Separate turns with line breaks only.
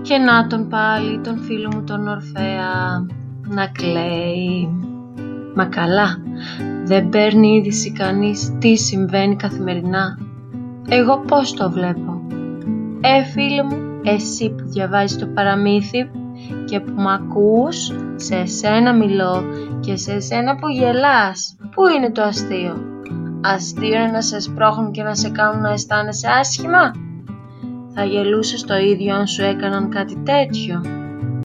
Και να τον πάλι, τον φίλο μου τον Ορφέα, να κλαίει. Μα καλά, δεν παίρνει είδηση κανείς τι συμβαίνει καθημερινά. Εγώ πώς το βλέπω? Φίλε μου, εσύ που διαβάζεις το παραμύθι και που μ' ακούς, σε εσένα μιλώ και σε εσένα που γελάς. Πού είναι το αστείο? Αστείο είναι να σε σπρώχνουν και να σε κάνουν να αισθάνεσαι άσχημα? Θα γελούσες το ίδιο αν σου έκαναν κάτι τέτοιο?